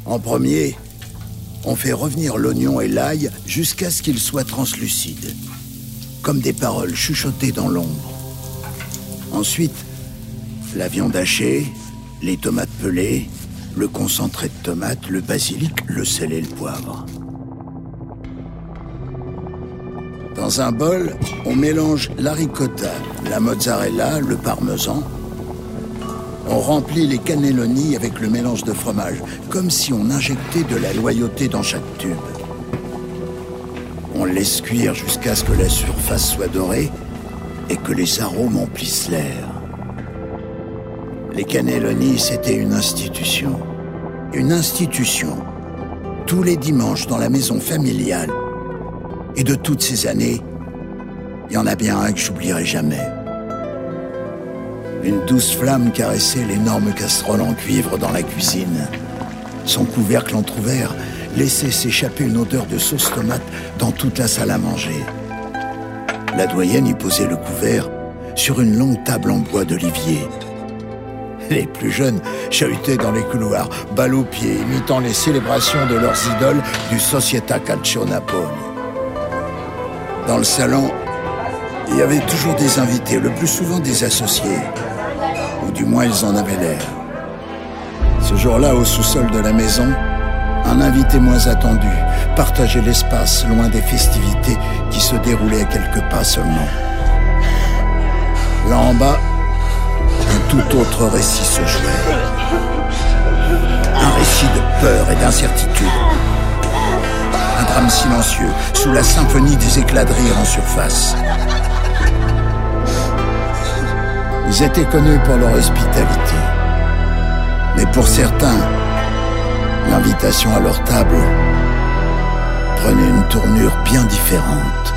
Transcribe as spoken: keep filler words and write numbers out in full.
En premier, on fait revenir l'oignon et l'ail jusqu'à ce qu'ils soient translucides, comme des paroles chuchotées dans l'ombre. Ensuite, la viande hachée, les tomates pelées, le concentré de tomates, le basilic, le sel et le poivre. Dans un bol, on mélange la ricotta, la mozzarella, le parmesan. On remplit les cannelloni avec le mélange de fromage, comme si on injectait de la loyauté dans chaque tube. On laisse cuire jusqu'à ce que la surface soit dorée et que les arômes emplissent l'air. Les cannelloni, c'était une institution. Une institution. Tous les dimanches dans la maison familiale. Et de toutes ces années, il y en a bien un que j'oublierai jamais. Une douce flamme caressait l'énorme casserole en cuivre dans la cuisine. Son couvercle entrouvert laissait s'échapper une odeur de sauce tomate dans toute la salle à manger. La doyenne y posait le couvert sur une longue table en bois d'olivier. Les plus jeunes chahutaient dans les couloirs, balles aux pieds, imitant les célébrations de leurs idoles du Società Calcio Napoli. Dans le salon, il y avait toujours des invités, le plus souvent des associés. Ou du moins, ils en avaient l'air. Ce jour-là, au sous-sol de la maison, un invité moins attendu partageait l'espace loin des festivités qui se déroulaient à quelques pas seulement. Là en bas, un tout autre récit se jouait. Un récit de peur et d'incertitude. Un drame silencieux, sous la symphonie des éclats de rire en surface. Ils étaient connus pour leur hospitalité. Mais pour certains, l'invitation à leur table prenait une tournure bien différente.